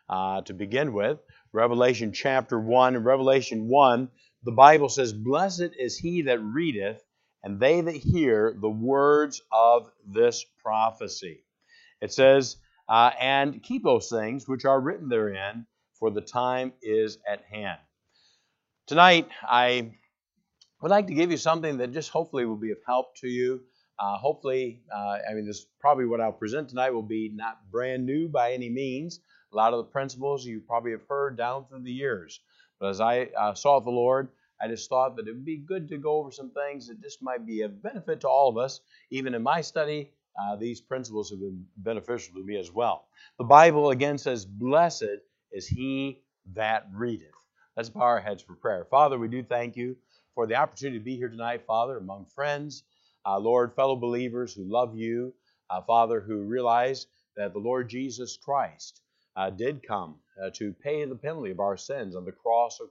to begin with. Revelation chapter 1. In Revelation 1, the Bible says, "Blessed is he that readeth, and they that hear the words of this prophecy." It says, "And keep those things which are written therein, for the time is at hand." Tonight, I would like to give you something that just hopefully will be of help to you. This probably what I'll present tonight will be not brand new by any means. A lot of the principles you probably have heard down through the years. But as I sought the Lord, I just thought that it would be good to go over some things that just might be of benefit to all of us. Even in my study, these principles have been beneficial to me as well. The Bible again says, "Blessed is he that readeth." Let's bow our heads for prayer. Father, we do thank you for the opportunity to be here tonight, Father, among friends, Lord, fellow believers who love you, Father, who realize that the Lord Jesus Christ did come to pay the penalty of our sins on the cross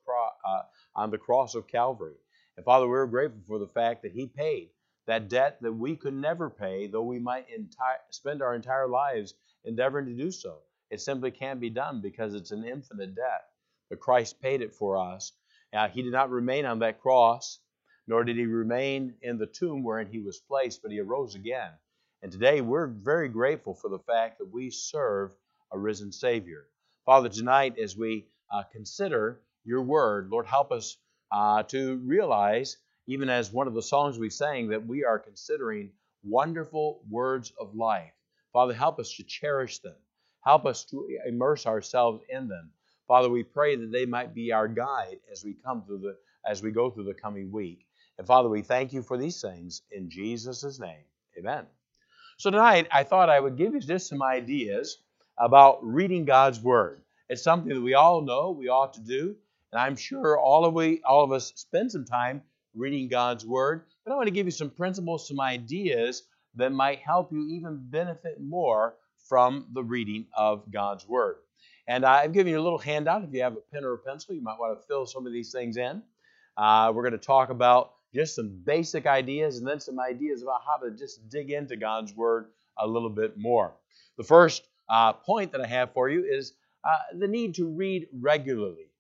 of Calvary. And Father, we're grateful for the fact that he paid that debt that we could never pay, though we might spend our entire lives endeavoring to do so. It simply can't be done because it's an infinite debt. But Christ paid it for us. He did not remain on that cross, nor did he remain in the tomb wherein he was placed, but he arose again. And today we're very grateful for the fact that we serve a risen Savior. Father, tonight as we consider your word, Lord, help us to realize, even as one of the songs we sang, that we are considering wonderful words of life. Father, help us to cherish them. Help us to immerse ourselves in them. Father, we pray that they might be our guide as we go through the coming week. And Father, we thank you for these things in Jesus' name. Amen. So tonight, I thought I would give you just some ideas about reading God's Word. It's something that we all know we ought to do, and I'm sure all of us spend some time reading God's Word. But I want to give you some principles, some ideas that might help you even benefit more from the reading of God's Word. And I've given you a little handout. If you have a pen or a pencil, you might want to fill some of these things in. We're going to talk about just some basic ideas and then some ideas about how to just dig into God's Word a little bit more. The first point that I have for you is the need to read regularly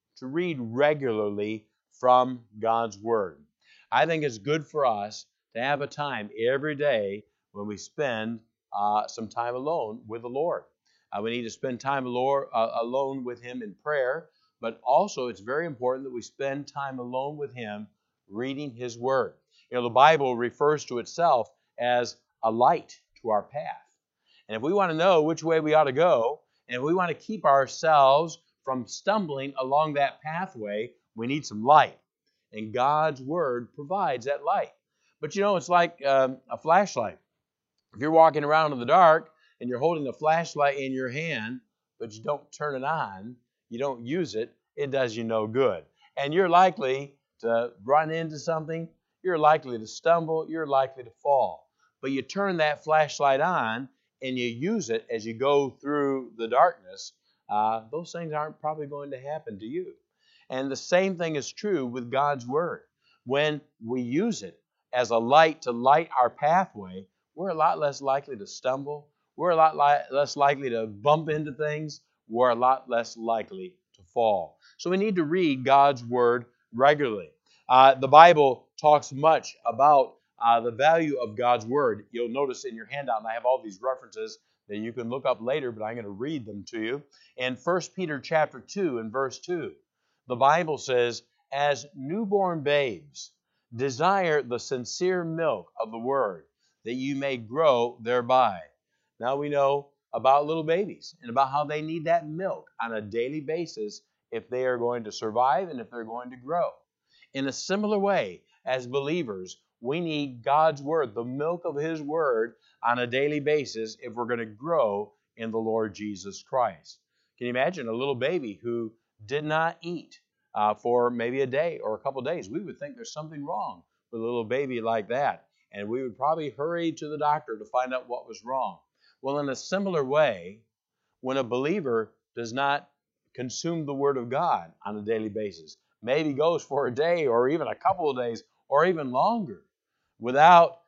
from God's Word. I think it's good for us to have a time every day when we spend some time alone with the Lord. We need to spend time alone with Him in prayer, but also it's very important that we spend time alone with Him reading His Word. The Bible refers to itself as a light to our path. And if we want to know which way we ought to go, and if we want to keep ourselves from stumbling along that pathway, we need some light. And God's Word provides that light. But it's like a flashlight. If you're walking around in the dark, and you're holding a flashlight in your hand, but you don't turn it on, you don't use it, it does you no good. And you're likely to run into something, you're likely to stumble, you're likely to fall. But you turn that flashlight on and you use it as you go through the darkness, those things aren't probably going to happen to you. And the same thing is true with God's Word. When we use it as a light to light our pathway, we're a lot less likely to stumble. We're a lot less likely to bump into things. We're a lot less likely to fall. So we need to read God's Word regularly. The Bible talks much about the value of God's Word. You'll notice in your handout, and I have all these references that you can look up later, but I'm going to read them to you. In 1 Peter chapter 2 and verse 2, the Bible says, "As newborn babes, desire the sincere milk of the Word, that you may grow thereby." Now we know about little babies and about how they need that milk on a daily basis if they are going to survive and if they're going to grow. In a similar way, as believers, we need God's Word, the milk of His Word, on a daily basis if we're going to grow in the Lord Jesus Christ. Can you imagine a little baby who did not eat for maybe a day or a couple of days? We would think there's something wrong with a little baby like that, and we would probably hurry to the doctor to find out what was wrong. Well, in a similar way, when a believer does not consume the Word of God on a daily basis, maybe goes for a day or even a couple of days or even longer without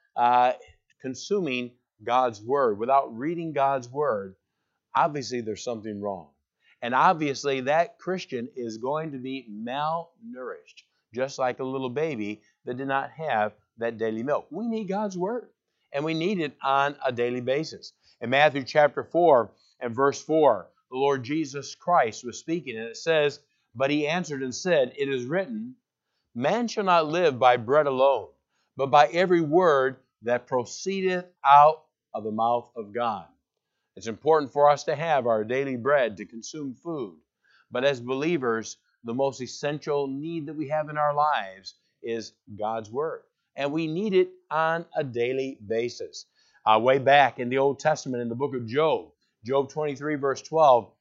consuming God's Word, without reading God's Word, obviously there's something wrong. And obviously, that Christian is going to be malnourished, just like a little baby that did not have that daily milk. We need God's Word, and we need it on a daily basis. In Matthew chapter 4 and verse 4, the Lord Jesus Christ was speaking, and it says, "But he answered and said, It is written, Man shall not live by bread alone, but by every word that proceedeth out of the mouth of God." It's important for us to have our daily bread to consume food. But as believers, the most essential need that we have in our lives is God's Word. And we need it on a daily basis. Way back in the Old Testament, in the book of Job, Job 23, verse 12,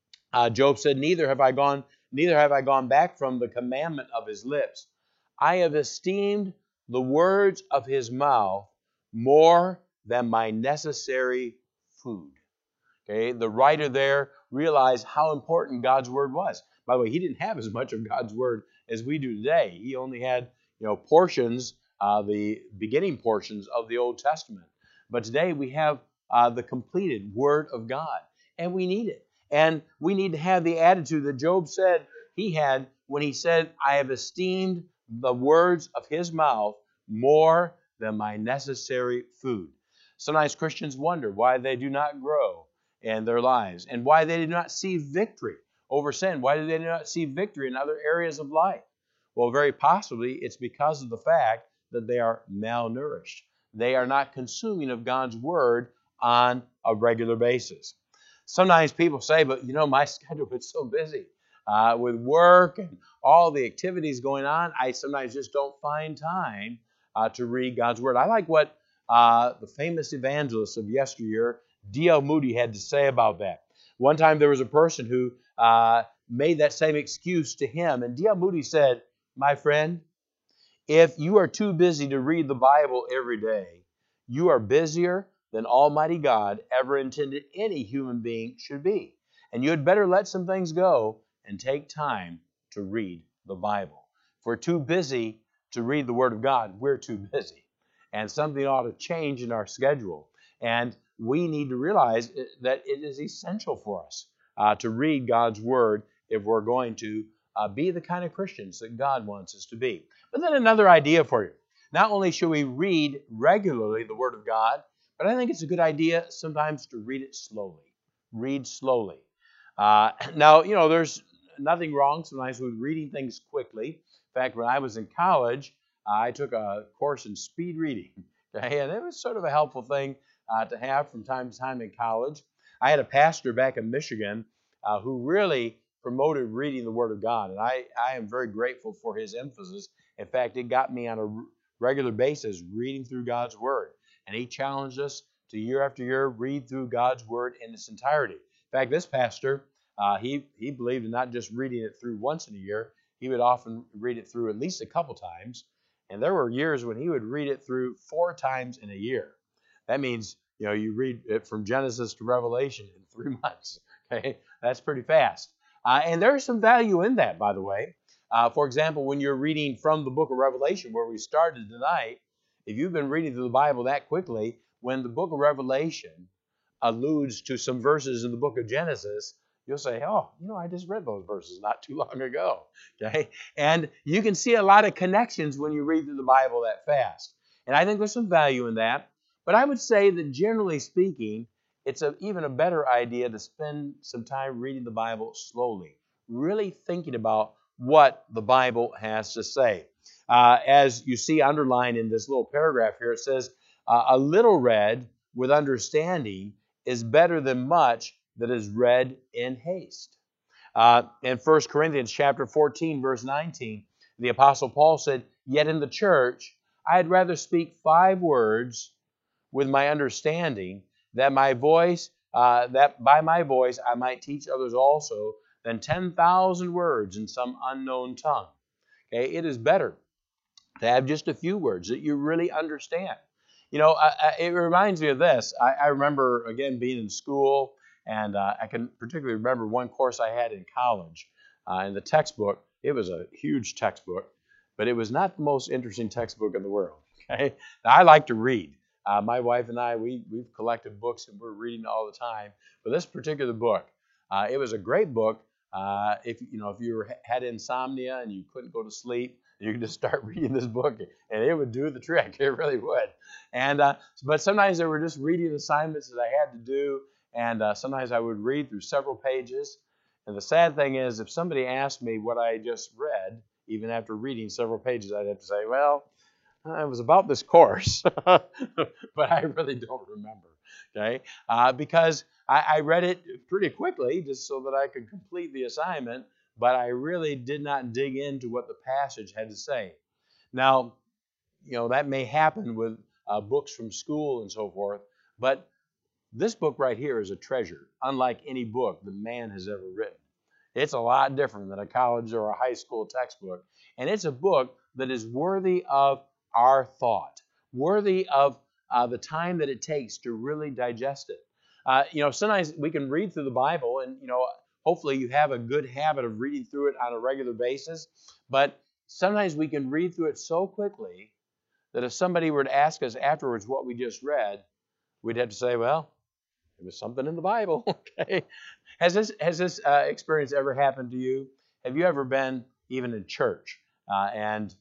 Job said, Neither have I gone back from the commandment of his lips. I have esteemed the words of his mouth more than my necessary food. Okay, the writer there realized how important God's Word was. By the way, he didn't have as much of God's Word as we do today. He only had, portions, the beginning portions of the Old Testament. But today we have the completed Word of God, and we need it. And we need to have the attitude that Job said he had when he said, I have esteemed the words of his mouth more than my necessary food. Sometimes Christians wonder why they do not grow in their lives and why they do not see victory over sin. Why do they not see victory in other areas of life? Well, very possibly it's because of the fact that they are malnourished. They are not consuming of God's Word on a regular basis. Sometimes people say, but my schedule is so busy with work and all the activities going on, I sometimes just don't find time to read God's Word. I like what the famous evangelist of yesteryear, D.L. Moody, had to say about that. One time there was a person who made that same excuse to him, and D.L. Moody said, my friend, if you are too busy to read the Bible every day, you are busier than Almighty God ever intended any human being should be. And you had better let some things go and take time to read the Bible. If we're too busy to read the Word of God, we're too busy. And something ought to change in our schedule. And we need to realize that it is essential for us to read God's Word if we're going to be the kind of Christians that God wants us to be. But then another idea for you. Not only should we read regularly the Word of God, but I think it's a good idea sometimes to read it slowly. Read slowly. Now, there's nothing wrong sometimes with reading things quickly. In fact, when I was in college, I took a course in speed reading. Okay? And it was sort of a helpful thing to have from time to time in college. I had a pastor back in Michigan who really promoted reading the Word of God. And I am very grateful for his emphasis. In fact, it got me on a regular basis reading through God's Word. And he challenged us to year after year read through God's Word in its entirety. In fact, this pastor, he believed in not just reading it through once in a year. He would often read it through at least a couple times. And there were years when he would read it through 4 times in a year. That means, you read it from Genesis to Revelation in 3 months. Okay, that's pretty fast. And there's some value in that, by the way. For example, when you're reading from the book of Revelation, where we started tonight, if you've been reading through the Bible that quickly, when the book of Revelation alludes to some verses in the book of Genesis, you'll say, I just read those verses not too long ago. Okay? And you can see a lot of connections when you read through the Bible that fast. And I think there's some value in that. But I would say that generally speaking, it's even a better idea to spend some time reading the Bible slowly, really thinking about what the Bible has to say. As you see underlined in this little paragraph here, it says, a little read with understanding is better than much that is read in haste. In 1 Corinthians chapter 14, verse 19, the Apostle Paul said, Yet in the church I had rather speak 5 words with my understanding, that by my voice I might teach others also, than 10,000 words in some unknown tongue. Okay, it is better to have just a few words that you really understand. It reminds me of this. I remember, again, being in school, and I can particularly remember one course I had in college. In the textbook, it was a huge textbook, but it was not the most interesting textbook in the world. Okay, now, I like to read. My wife and I, we've collected books and we're reading all the time. But this particular book, It was a great book. If you had insomnia and you couldn't go to sleep, you could just start reading this book, and it would do the trick. It really would. And but sometimes there were just reading assignments that I had to do, and sometimes I would read through several pages. And the sad thing is, if somebody asked me what I just read, even after reading several pages, I'd have to say, well, it was about this course, but I really don't remember, okay? Because I read it pretty quickly just so that I could complete the assignment, but I really did not dig into what the passage had to say. Now, that may happen with books from school and so forth, but this book right here is a treasure, unlike any book that man has ever written. It's a lot different than a college or a high school textbook, and it's a book that is worthy of our thought, worthy of the time that it takes to really digest it. Sometimes we can read through the Bible, and hopefully you have a good habit of reading through it on a regular basis, but sometimes we can read through it so quickly that if somebody were to ask us afterwards what we just read, we'd have to say, well, it was something in the Bible. Okay. Has this experience ever happened to you? Have you ever been even in church and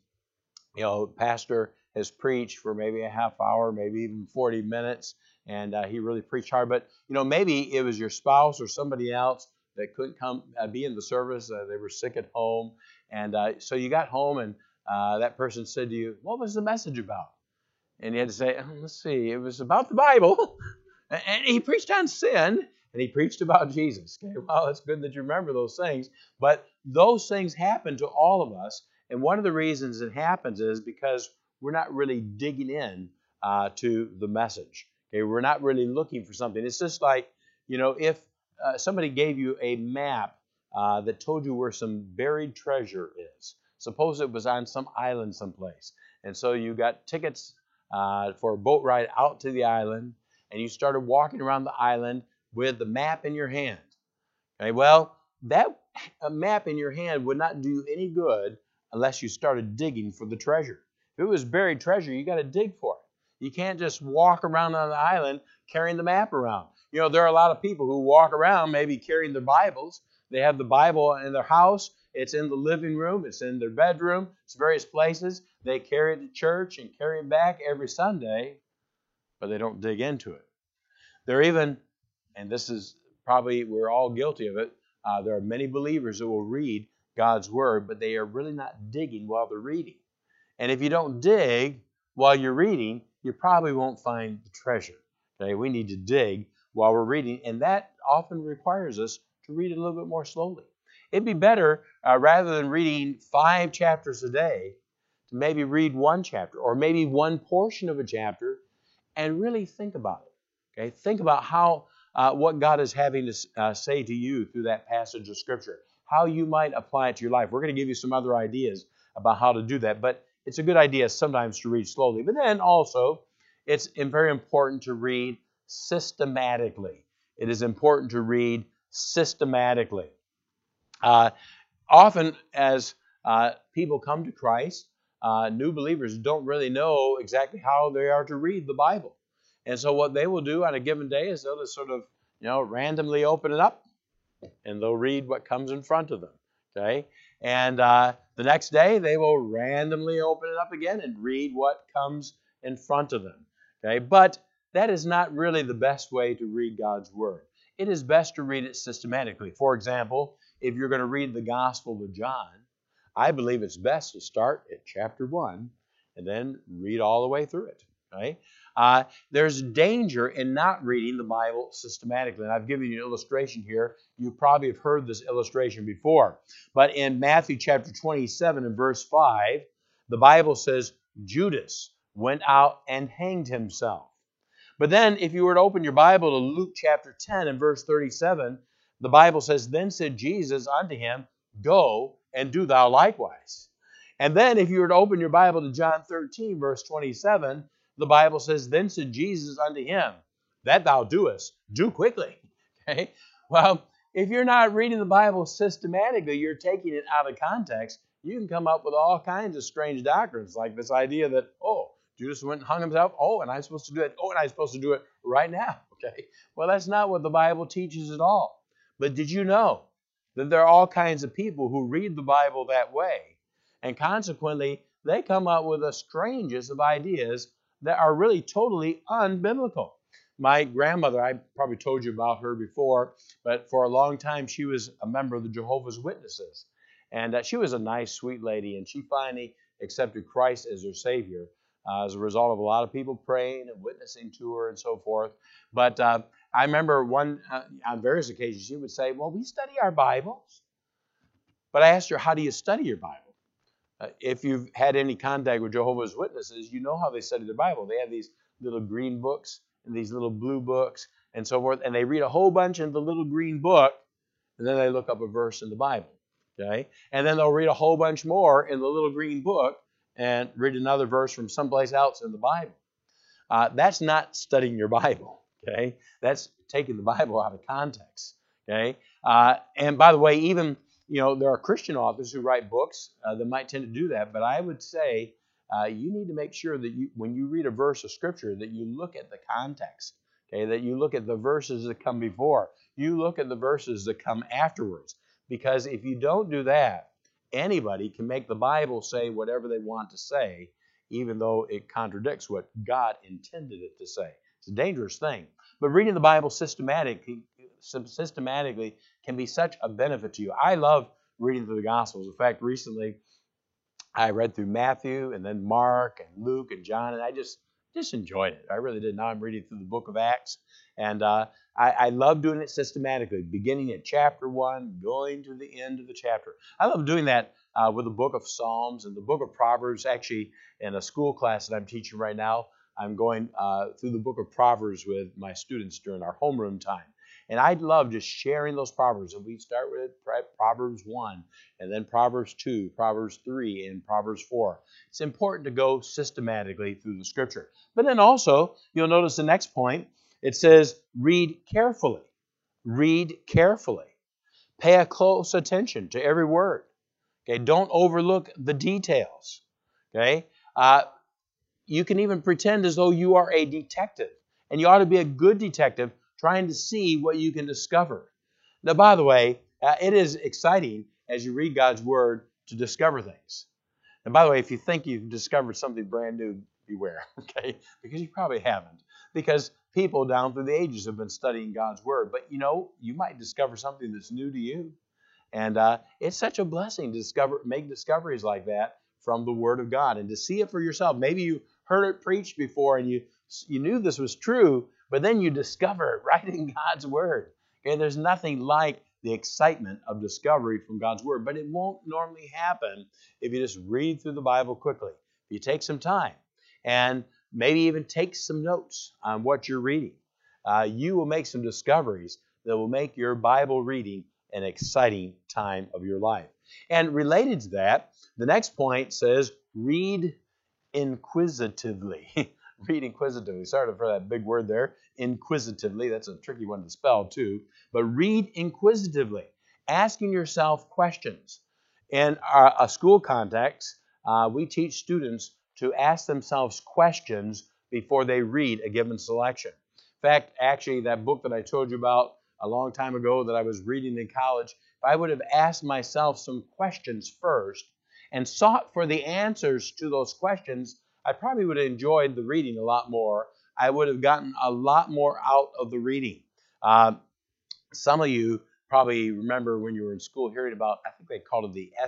pastor has preached for maybe a half hour, maybe even 40 minutes, and he really preached hard, but maybe it was your spouse or somebody else that couldn't come be in the service. They were sick at home, and so you got home and that person said to you, what was the message about? And you had to say, let's see, it was about the Bible. And he preached on sin, and he preached about Jesus. Okay, well, it's good that you remember those things. But those things happen to all of us. And one of the reasons it happens is because we're not really digging in to the message. Okay, we're not really looking for something. It's just like, if somebody gave you a map that told you where some buried treasure is. Suppose it was on some island someplace. And so you got tickets for a boat ride out to the island, and you started walking around the island with the map in your hand. Okay, well, that map in your hand would not do you any good unless you started digging for the treasure. If it was buried treasure, you got to dig for it. You can't just walk around on the island carrying the map around. There are a lot of people who walk around maybe carrying their Bibles. They have the Bible in their house. It's in the living room. It's in their bedroom. It's various places. They carry it to church and carry it back every Sunday, but they don't dig into it. There even, and this is probably, we're all guilty of it, there are many believers who will read God's Word, but they are really not digging while they're reading. And if you don't dig while you're reading, you probably won't find the treasure. Okay, we need to dig while we're reading, and that often requires us to read a little bit more slowly. It'd be better, rather than reading 5 chapters a day, to maybe read 1 chapter or maybe one portion of a chapter and really think about it. Okay, think about how what God is having to say to you through that passage of Scripture, how you might apply it to your life. We're going to give you some other ideas about how to do that, but it's a good idea sometimes to read slowly. But then also, it's very important to read systematically. It is important to read systematically. Often, as people come to Christ, new believers don't really know exactly how they are to read the Bible. And so what they will do on a given day is they'll just sort of, randomly open it up, and they'll read what comes in front of them. Okay? And the next day, they will randomly open it up again and read what comes in front of them. Okay? But that is not really the best way to read God's Word. It is best to read it systematically. For example, if you're going to read the Gospel of John, I believe it's best to start at chapter 1 and then read all the way through it. Okay? There's danger in not reading the Bible systematically. And I've given you an illustration here. You probably have heard this illustration before. But in Matthew chapter 27 and verse 5, the Bible says Judas went out and hanged himself. But then if you were to open your Bible to Luke chapter 10 and verse 37, the Bible says, then said Jesus unto him, go and do thou likewise. And then if you were to open your Bible to John 13 verse 27, the Bible says, then said Jesus unto him, that thou doest, do quickly. Okay? Well, if you're not reading the Bible systematically, you're taking it out of context, you can come up with all kinds of strange doctrines, like this idea that, Judas went and hung himself. And I'm supposed to do it. And I'm supposed to do it right now. Okay? Well, that's not what the Bible teaches at all. But did you know that there are all kinds of people who read the Bible that way? And consequently, they come up with the strangest of ideas that are really totally unbiblical. My grandmother, I probably told you about her before, but for a long time she was a member of the Jehovah's Witnesses. And she was a nice, sweet lady, and she finally accepted Christ as her Savior as a result of a lot of people praying and witnessing to her and so forth. But I remember on various occasions, she would say, well, we study our Bibles. But I asked her, how do you study your Bible? If you've had any contact with Jehovah's Witnesses, you know how they study the Bible. They have these little green books and these little blue books and so forth, and they read a whole bunch in the little green book, and then they look up a verse in the Bible. Okay? And then they'll read a whole bunch more in the little green book and read another verse from someplace else in the Bible. That's not studying your Bible. Okay? That's taking the Bible out of context. Okay? And by the way, even there are Christian authors who write books that might tend to do that, but I would say you need to make sure that when you read a verse of Scripture, that you look at the context, okay? That you look at the verses that come before. You look at the verses that come afterwards, because if you don't do that, anybody can make the Bible say whatever they want to say, even though it contradicts what God intended it to say. It's a dangerous thing. But reading the Bible systematically can be such a benefit to you. I love reading through the Gospels. In fact, recently I read through Matthew and then Mark and Luke and John, and I just enjoyed it. I really did. Now I'm reading through the book of Acts, and I love doing it systematically, beginning at chapter 1, going to the end of the chapter. I love doing that with the book of Psalms and the book of Proverbs. Actually, in a school class that I'm teaching right now, I'm going through the book of Proverbs with my students during our homeroom time. And I love just sharing those Proverbs. And we start with Proverbs 1, and then Proverbs 2, Proverbs 3, and Proverbs 4. It's important to go systematically through the Scripture. But then also, you'll notice the next point. It says, read carefully. Read carefully. Pay a close attention to every word. Okay, don't overlook the details. Okay, you can even pretend as though you are a detective, and you ought to be a good detective, trying to see what you can discover. Now, by the way, it is exciting as you read God's Word to discover things. And by the way, if you think you've discovered something brand new, beware, okay? Because you probably haven't. Because people down through the ages have been studying God's Word. But you might discover something that's new to you. And it's such a blessing to make discoveries like that from the Word of God and to see it for yourself. Maybe you heard it preached before and you knew this was true, but then you discover it right in God's Word. Okay, there's nothing like the excitement of discovery from God's Word, but it won't normally happen if you just read through the Bible quickly. If you take some time and maybe even take some notes on what you're reading, you will make some discoveries that will make your Bible reading an exciting time of your life. And related to that, the next point says, read inquisitively. Read inquisitively. Sorry for that big word there. Inquisitively. That's a tricky one to spell too. But read inquisitively. Asking yourself questions. In a school context, we teach students to ask themselves questions before they read a given selection. In fact, actually, that book that I told you about a long time ago that I was reading in college, if I would have asked myself some questions first and sought for the answers to those questions, I probably would have enjoyed the reading a lot more. I would have gotten a lot more out of the reading. Some of you probably remember when you were in school hearing about, I think they called it the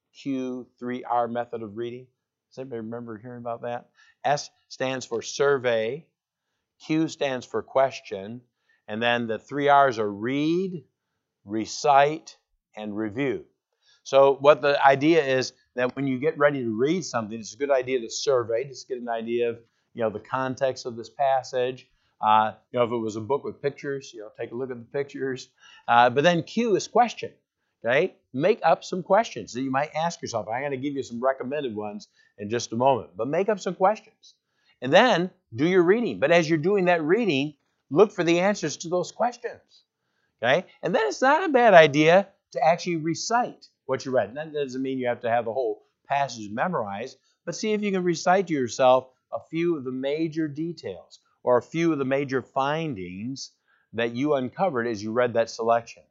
SQ3R method of reading. Does anybody remember hearing about that? S stands for survey, Q stands for question, and then the 3 R's are read, recite, and review. So what the idea is that when you get ready to read something, it's a good idea to survey, just get an idea of the context of this passage. If it was a book with pictures, take a look at the pictures. But then Q is question. Okay, make up some questions that you might ask yourself. I'm going to give you some recommended ones in just a moment, but make up some questions, and then do your reading. But as you're doing that reading, look for the answers to those questions. Okay, and then it's not a bad idea to actually recite what you read. That doesn't mean you have to have the whole passage memorized, but see if you can recite to yourself a few of the major details or a few of the major findings that you uncovered as you read that selection.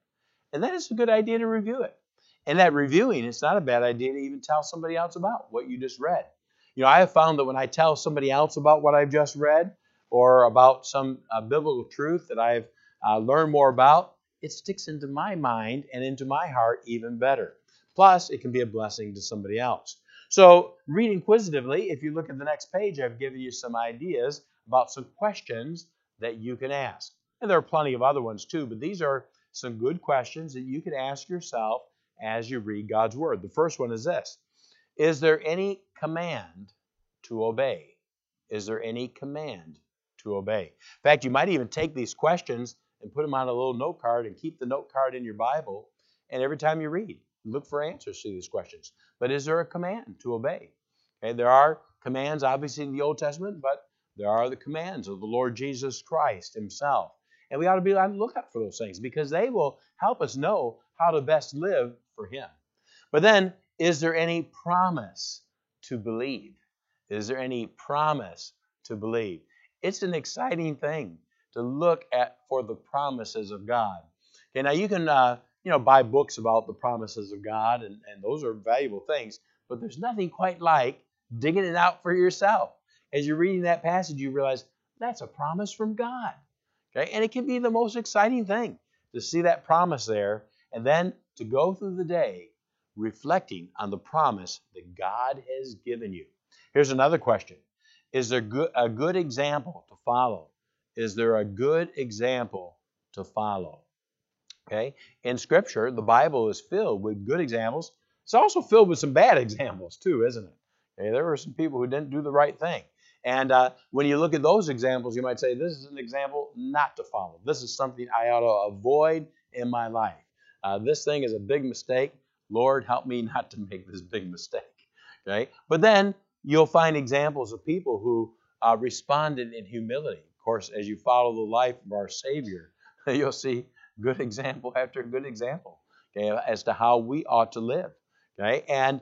And then it's a good idea to review it. And that reviewing, it's not a bad idea to even tell somebody else about what you just read. I have found that when I tell somebody else about what I've just read or about some biblical truth that I've learned more about, it sticks into my mind and into my heart even better. Plus, it can be a blessing to somebody else. So, read inquisitively. If you look at the next page, I've given you some ideas about some questions that you can ask. And there are plenty of other ones too, but these are some good questions that you can ask yourself as you read God's Word. The first one is this: is there any command to obey? Is there any command to obey? In fact, you might even take these questions and put them on a little note card and keep the note card in your Bible. And every time you read, look for answers to these questions. But is there a command to obey? Okay, there are commands, obviously, in the Old Testament, but there are the commands of the Lord Jesus Christ himself. And we ought to be on the lookout for those things because they will help us know how to best live for him. But then, is there any promise to believe? Is there any promise to believe? It's an exciting thing to look at for the promises of God. Okay, now you can buy books about the promises of God, and those are valuable things, but there's nothing quite like digging it out for yourself. As you're reading that passage, you realize that's a promise from God. Okay, and it can be the most exciting thing to see that promise there, and then to go through the day reflecting on the promise that God has given you. Here's another question. Is there a good example to follow? Is there a good example to follow? Okay? In Scripture, the Bible is filled with good examples. It's also filled with some bad examples too, isn't it? Okay, there were some people who didn't do the right thing. And when you look at those examples, you might say, this is an example not to follow. This is something I ought to avoid in my life. This thing is a big mistake. Lord, help me not to make this big mistake. Okay? But then you'll find examples of people who responded in humility. Of course, as you follow the life of our Savior, you'll see good example after good example, okay, as to how we ought to live. Okay? And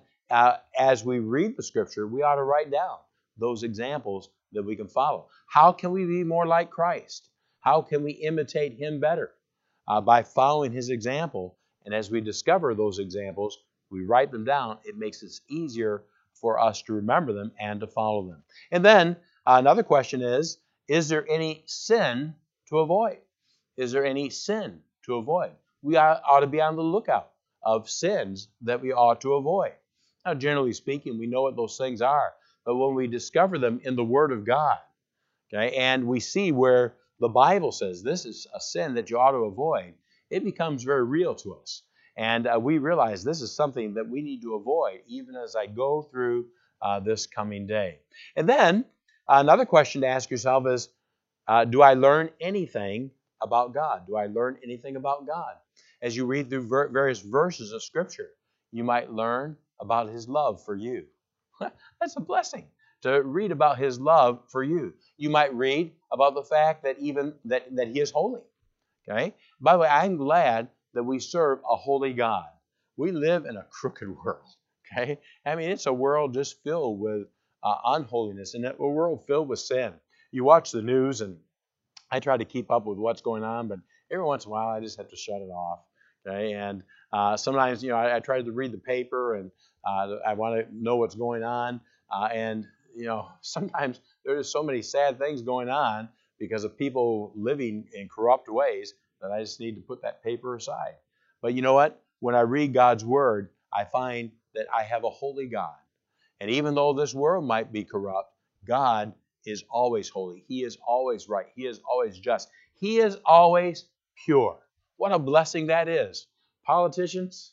as we read the Scripture, we ought to write down those examples that we can follow. How can we be more like Christ? How can we imitate him better? By following his example. And as we discover those examples, we write them down. It makes it easier for us to remember them and to follow them. And then another question is there any sin to avoid? Is there any sin to avoid? We ought to be on the lookout of sins that we ought to avoid. Now, generally speaking, we know what those things are. But when we discover them in the Word of God, okay, and we see where the Bible says this is a sin that you ought to avoid, it becomes very real to us. And we realize this is something that we need to avoid even as I go through this coming day. And then another question to ask yourself is, do I learn anything about God? Do I learn anything about God? As you read through various verses of Scripture, you might learn about his love for you. That's a blessing to read about his love for you. You might read about the fact that even that he is holy. Okay? By the way, I'm glad that we serve a holy God. We live in a crooked world. Okay? I mean, it's a world just filled with unholiness and a world filled with sin. You watch the news, and I try to keep up with what's going on, but every once in a while I just have to shut it off. Okay? And sometimes, I try to read the paper, and I want to know what's going on. And sometimes there's so many sad things going on because of people living in corrupt ways that I just need to put that paper aside. But you know what? When I read God's Word, I find that I have a holy God. And even though this world might be corrupt, God is always holy. He is always right. He is always just. He is always pure. What a blessing that is. Politicians,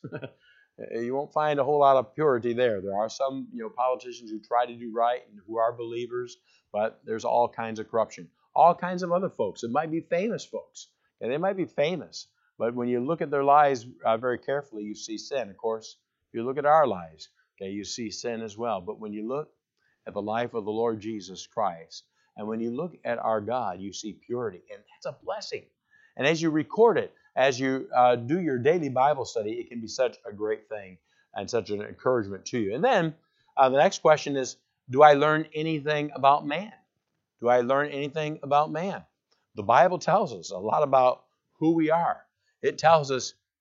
you won't find a whole lot of purity there. There are some, politicians who try to do right and who are believers, but there's all kinds of corruption. All kinds of other folks. It might be famous folks, and they might be famous, but when you look at their lives very carefully, you see sin. Of course, if you look at our lives, okay, you see sin as well. But when you look at the life of the Lord Jesus Christ, and when you look at our God, you see purity, and that's a blessing. And as you record it, as you do your daily Bible study, it can be such a great thing and such an encouragement to you. And then the next question is, do I learn anything about man? Do I learn anything about man? The Bible tells us a lot about who we are. It tells us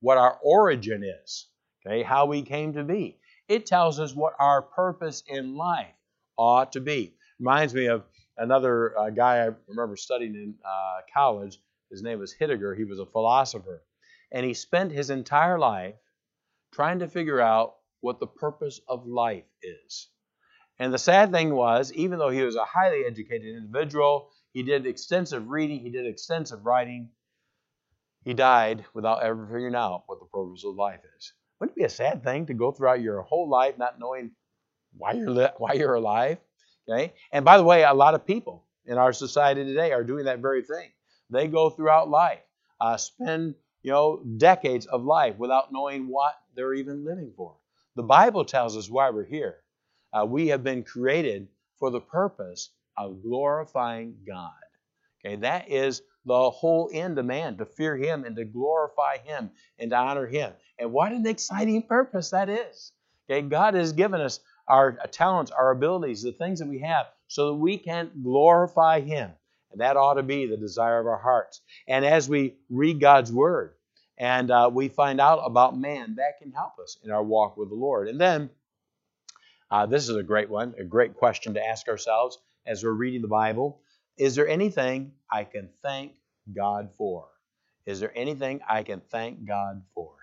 what our origin is, okay, how we came to be. It tells us what our purpose in life ought to be. Reminds me of another guy I remember studying in college. His name was Heidegger. He was a philosopher. And he spent his entire life trying to figure out what the purpose of life is. And the sad thing was, even though he was a highly educated individual, he did extensive reading, he did extensive writing, he died without ever figuring out what the purpose of life is. Wouldn't it be a sad thing to go throughout your whole life not knowing why you're alive? Okay? And by the way, a lot of people in our society today are doing that very thing. They go throughout life, spend decades of life without knowing what they're even living for. The Bible tells us why we're here. We have been created for the purpose of glorifying God. Okay, that is the whole end of man, to fear Him and to glorify Him and to honor Him. And what an exciting purpose that is. Okay, God has given us our talents, our abilities, the things that we have, so that we can glorify Him. And that ought to be the desire of our hearts. And as we read God's Word and we find out about man, that can help us in our walk with the Lord. And then, this is a great one, a great question to ask ourselves as we're reading the Bible. Is there anything I can thank God for? Is there anything I can thank God for?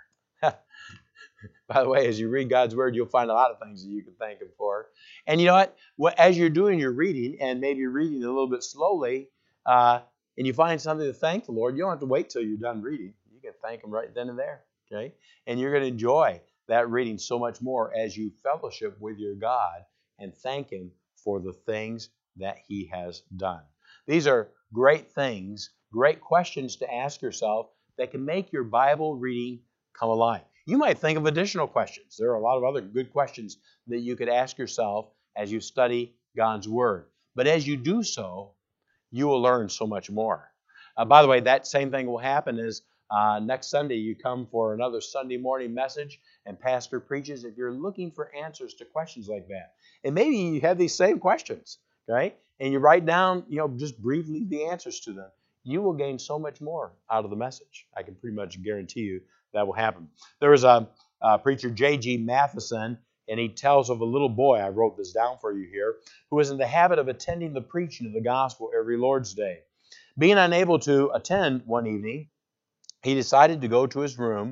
By the way, as you read God's Word, you'll find a lot of things that you can thank Him for. And you know what? As you're doing your reading, and maybe you're reading a little bit slowly, and you find something to thank the Lord, you don't have to wait till you're done reading. You can thank Him right then and there. Okay? And you're going to enjoy that reading so much more as you fellowship with your God and thank Him for the things that He has done. These are great things, great questions to ask yourself that can make your Bible reading come alive. You might think of additional questions. There are a lot of other good questions that you could ask yourself as you study God's Word. But as you do so, you will learn so much more. By the way, that same thing will happen is next Sunday you come for another Sunday morning message and pastor preaches if you're looking for answers to questions like that. And maybe you have these same questions, right? And you write down, just briefly the answers to them. You will gain so much more out of the message. I can pretty much guarantee you that will happen. There was a preacher, J.G. Matheson, and he tells of a little boy, I wrote this down for you here, who was in the habit of attending the preaching of the gospel every Lord's Day. Being unable to attend one evening, he decided to go to his room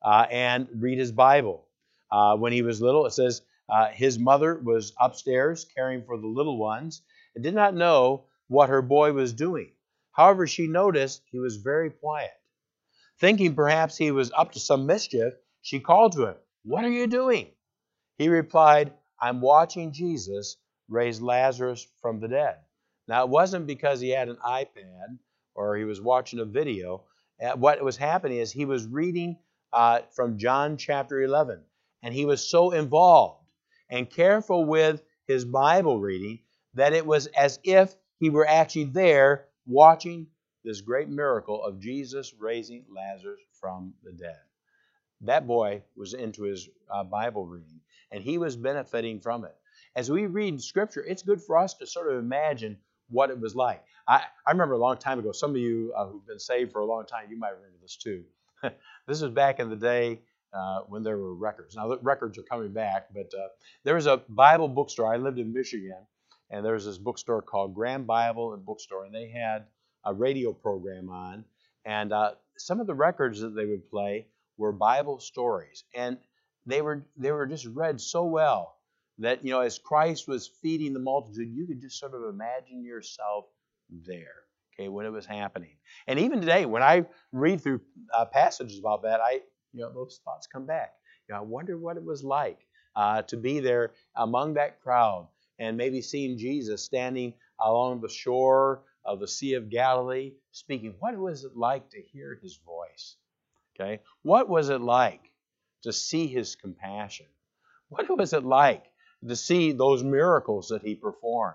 and read his Bible. When he was little, it says his mother was upstairs caring for the little ones and did not know what her boy was doing. However, she noticed he was very quiet. Thinking perhaps he was up to some mischief, she called to him, "What are you doing?" He replied, "I'm watching Jesus raise Lazarus from the dead." Now, it wasn't because he had an iPad or he was watching a video. What was happening is he was reading from John chapter 11, and he was so involved and careful with his Bible reading that it was as if he were actually there watching this great miracle of Jesus raising Lazarus from the dead. That boy was into his Bible reading, and he was benefiting from it. As we read Scripture, it's good for us to sort of imagine what it was like. I remember a long time ago, some of you who've been saved for a long time, you might remember this too. This was back in the day when there were records. Now, the records are coming back, but there was a Bible bookstore. I lived in Michigan, and there was this bookstore called Graham Bible and Bookstore, and they had a radio program on, and some of the records that they would play were Bible stories, and they were just read so well that, as Christ was feeding the multitude, you could just sort of imagine yourself there, okay, when it was happening. And even today, when I read through passages about that, those thoughts come back. I wonder what it was like to be there among that crowd and maybe seeing Jesus standing along the shore of the Sea of Galilee speaking. What was it like to hear His voice? Okay, what was it like to see His compassion? What was it like to see those miracles that He performed?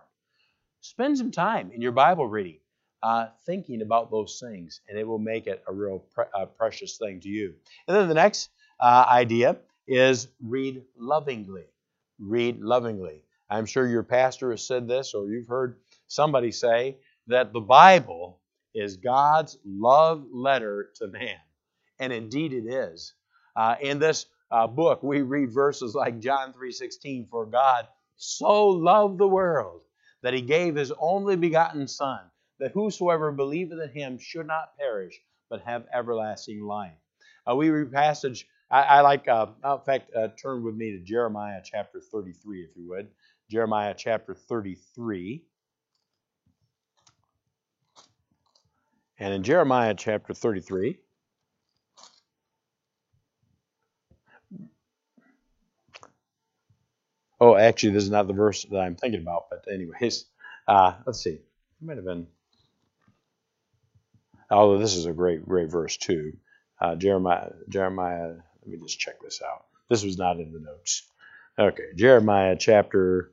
Spend some time in your Bible reading thinking about those things, and it will make it a real precious thing to you. And then the next idea is read lovingly. Read lovingly. I'm sure your pastor has said this, or you've heard somebody say that the Bible is God's love letter to man. And indeed it is. In this book, we read verses like John 3:16, "For God so loved the world that he gave his only begotten Son, that whosoever believeth in him should not perish, but have everlasting life." We read passage, I like, in fact, turn with me to Jeremiah chapter 33, if you would. Jeremiah chapter 33. And in Jeremiah chapter 33, oh, actually, this is not the verse that I'm thinking about, but anyways, let's see. It might have been, although this is a great verse too. Jeremiah, let me just check this out. This was not in the notes. Okay, Jeremiah chapter,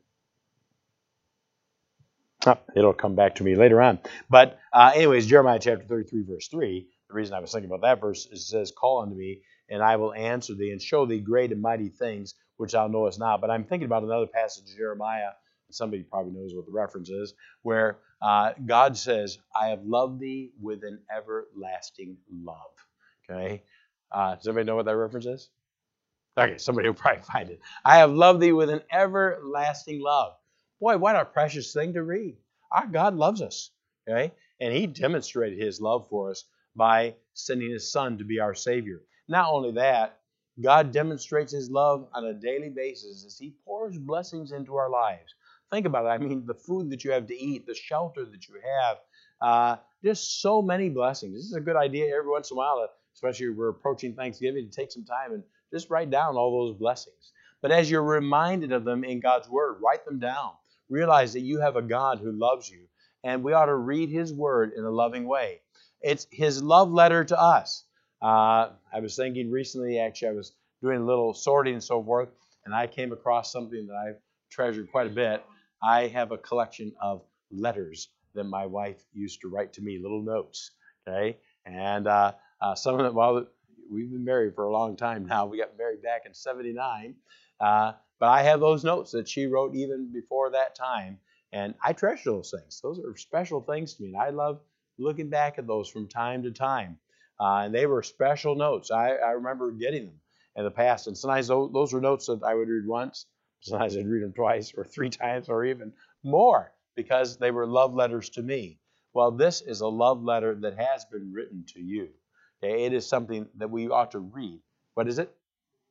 it'll come back to me later on. But anyways, Jeremiah chapter 33, verse 3, the reason I was thinking about that verse is it says, "Call unto me, and I will answer thee, and show thee great and mighty things, which thou knowest not." But I'm thinking about another passage of Jeremiah, and somebody probably knows what the reference is, where God says, "I have loved thee with an everlasting love." Okay? Does anybody know what that reference is? Okay, somebody will probably find it. "I have loved thee with an everlasting love." Boy, what a precious thing to read. Our God loves us, okay? And he demonstrated his love for us by sending his Son to be our Savior. Not only that, God demonstrates his love on a daily basis as he pours blessings into our lives. Think about it. I mean, the food that you have to eat, the shelter that you have, just so many blessings. This is a good idea every once in a while, especially if we're approaching Thanksgiving, to take some time and just write down all those blessings. But as you're reminded of them in God's Word, write them down. Realize that you have a God who loves you, and we ought to read his Word in a loving way. It's his love letter to us. I was thinking recently, actually, I was doing a little sorting and so forth, and I came across something that I've treasured quite a bit. I have a collection of letters that my wife used to write to me, little notes, okay? And some of them, well, we've been married for a long time now. We got married back in 79. But I have those notes that she wrote even before that time, and I treasure those things. Those are special things to me, and I love looking back at those from time to time. And they were special notes. I remember getting them in the past, and sometimes those were notes that I would read once. Sometimes I'd read them twice or three times or even more because they were love letters to me. Well, this is a love letter that has been written to you. Okay, it is something that we ought to read. What is it?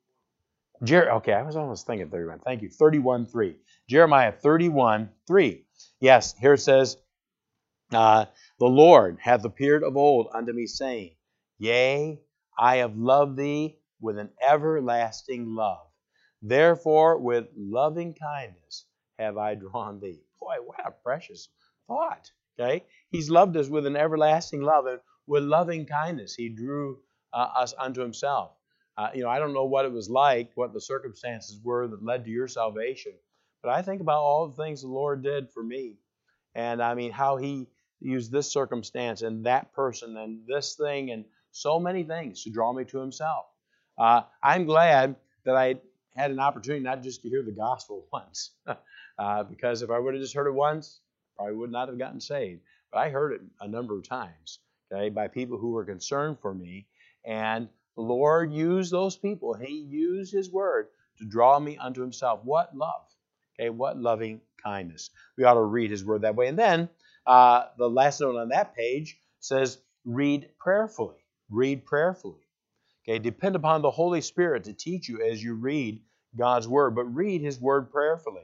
Okay, I was almost thinking 31. Thank you. 31:3. Jeremiah 31:3. Yes, here it says, "The Lord hath appeared of old unto me, saying, Yea, I have loved thee with an everlasting love. Therefore, with loving kindness have I drawn thee." Boy, what a precious thought. Okay, he's loved us with an everlasting love, and with loving kindness he drew us unto himself. I don't know what it was like, what the circumstances were that led to your salvation, but I think about all the things the Lord did for me, and I mean how he used this circumstance and that person and this thing and so many things to draw me to himself. I'm glad that I had an opportunity not just to hear the gospel once, because if I would have just heard it once, I probably would not have gotten saved. But I heard it a number of times, okay, by people who were concerned for me, and the Lord used those people. He used his word to draw me unto himself. What love, okay, what loving kindness. We ought to read his word that way. And then the last note on that page says, read prayerfully. Read prayerfully. Okay, depend upon the Holy Spirit to teach you as you read God's word, but read his word prayerfully.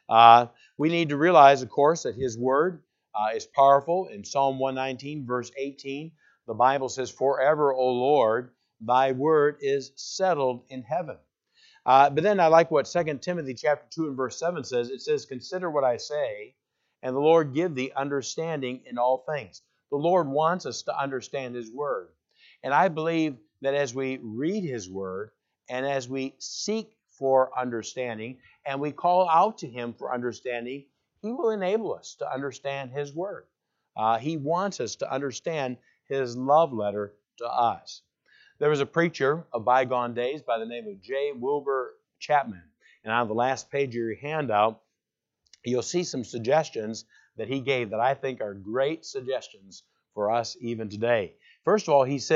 We need to realize, of course, that his word is powerful. In Psalm 119, verse 18, the Bible says, "Forever, O Lord, thy word is settled in heaven." But then I like what 2 Timothy chapter 2 and verse 7 says. It says, "Consider what I say, and the Lord give thee understanding in all things." The Lord wants us to understand his word. And I believe that as we read his word and as we seek for understanding and we call out to him for understanding, he will enable us to understand his word. He wants us to understand his love letter to us. There was a preacher of bygone days by the name of J. Wilbur Chapman. And on the last page of your handout, you'll see some suggestions that he gave that I think are great suggestions for us even today. First of all, he said,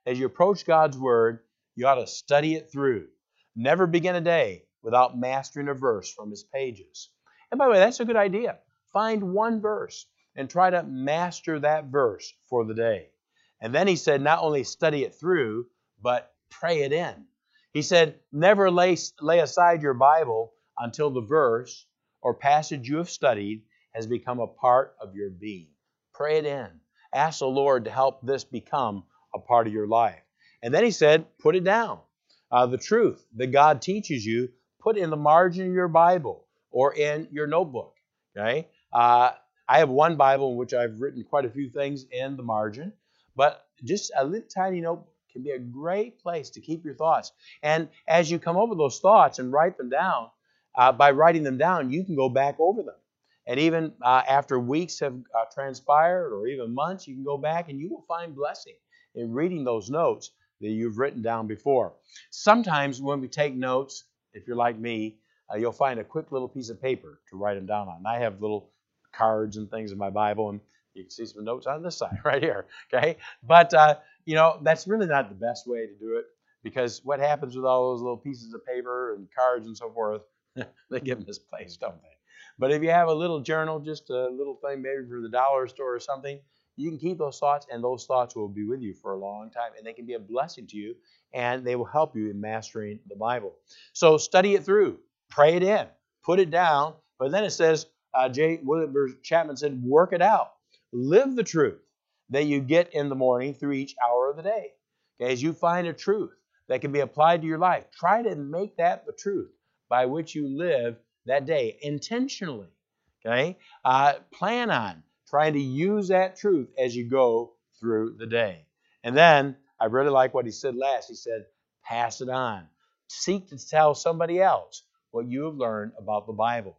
as you approach God's Word, you ought to study it through. Never begin a day without mastering a verse from His pages. And by the way, that's a good idea. Find one verse and try to master that verse for the day. And then he said, not only study it through, but pray it in. He said, never lay aside your Bible until the verse or passage you have studied has become a part of your being. Pray it in. Ask the Lord to help this become a part of your life. And then he said, put it down. The truth that God teaches you, put in the margin of your Bible or in your notebook. Okay? I have one Bible in which I've written quite a few things in the margin, but just a little tiny notebook can be a great place to keep your thoughts. And as you come over those thoughts and write them down, by writing them down, you can go back over them. And even after weeks have transpired or even months, you can go back and you will find blessing in reading those notes that you've written down before. Sometimes when we take notes, if you're like me, you'll find a quick little piece of paper to write them down on. And I have little cards and things in my Bible, and you can see some notes on this side right here, okay? But, that's really not the best way to do it, because what happens with all those little pieces of paper and cards and so forth, they get misplaced, don't they? But if you have a little journal, just a little thing maybe for the dollar store or something, you can keep those thoughts, and those thoughts will be with you for a long time, and they can be a blessing to you, and they will help you in mastering the Bible. So study it through, pray it in, put it down, but then it says, J. Wilbur Chapman said, work it out. Live the truth that you get in the morning through each hour of the day. Okay, as you find a truth that can be applied to your life, try to make that the truth by which you live that day intentionally. Okay, plan on trying to use that truth as you go through the day. And then I really like what he said last. He said, pass it on. Seek to tell somebody else what you have learned about the Bible.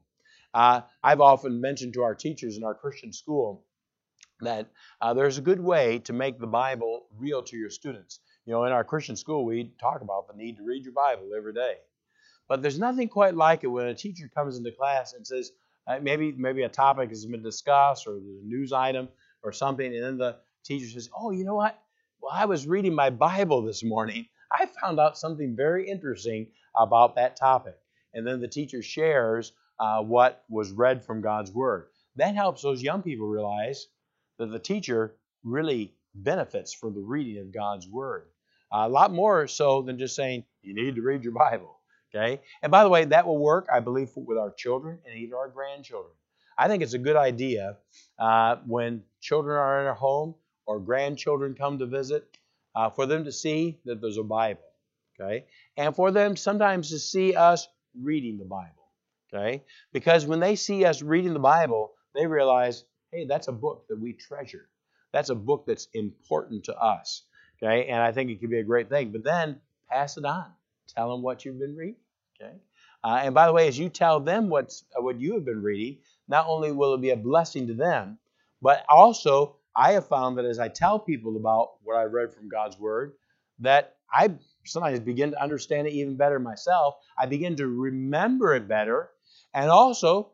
I've often mentioned to our teachers in our Christian school that there's a good way to make the Bible real to your students. In our Christian school, we talk about the need to read your Bible every day. But there's nothing quite like it when a teacher comes into class and says, maybe a topic has been discussed or there's a news item or something, and then the teacher says, oh, you know what? Well, I was reading my Bible this morning. I found out something very interesting about that topic. And then the teacher shares what was read from God's Word. That helps those young people realize that the teacher really benefits from the reading of God's Word. A lot more so than just saying, you need to read your Bible. Okay? And by the way, that will work, I believe, with our children and even our grandchildren. I think it's a good idea when children are in our home or grandchildren come to visit for them to see that there's a Bible. Okay? And for them sometimes to see us reading the Bible. Okay? Because when they see us reading the Bible, they realize, hey, that's a book that we treasure. That's a book that's important to us. Okay? And I think it could be a great thing. But then pass it on. Tell them what you've been reading. Okay? And by the way, as you tell them what you have been reading, not only will it be a blessing to them, but also I have found that as I tell people about what I read from God's Word, that I sometimes begin to understand it even better myself. I begin to remember it better. And also,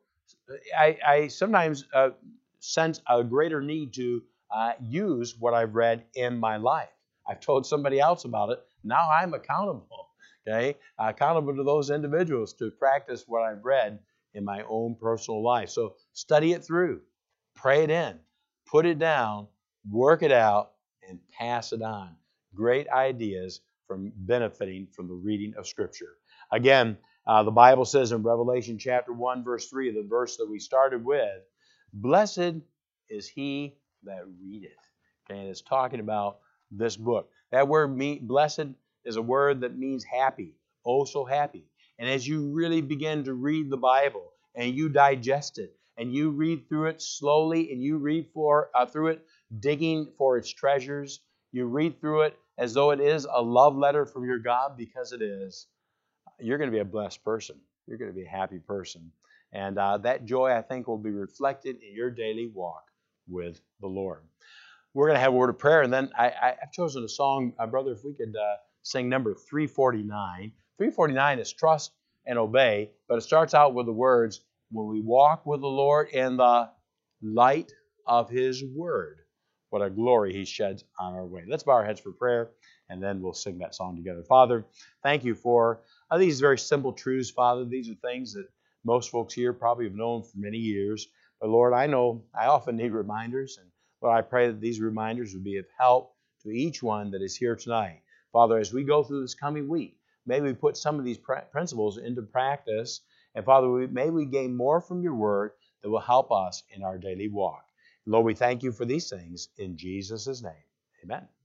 I sometimes sense a greater need to use what I've read in my life. I've told somebody else about it. Now I'm accountable. Okay, accountable to those individuals to practice what I've read in my own personal life. So study it through, pray it in, put it down, work it out, and pass it on. Great ideas from benefiting from the reading of Scripture. Again, the Bible says in Revelation chapter 1, verse 3, the verse that we started with, blessed is he that readeth. Okay, and it's talking about this book. That word blessed is a word that means happy, oh so happy. And as you really begin to read the Bible and you digest it and you read through it slowly and you read through it digging for its treasures, you read through it as though it is a love letter from your God, because it is, you're going to be a blessed person. You're going to be a happy person. And that joy, I think, will be reflected in your daily walk with the Lord. We're going to have a word of prayer, and then I've chosen a song, brother, if we could sing number 349. 349 is Trust and Obey, but it starts out with the words, when we walk with the Lord in the light of His Word. what a glory He sheds on our way. Let's bow our heads for prayer, and then we'll sing that song together. Father, thank you for these very simple truths, Father. These are things that most folks here probably have known for many years. But Lord, I know I often need reminders, and Lord, I pray that these reminders would be of help to each one that is here tonight. Father, as we go through this coming week, may we put some of these principles into practice, and Father, may we gain more from your word that will help us in our daily walk. Lord, we thank you for these things in Jesus' name. Amen.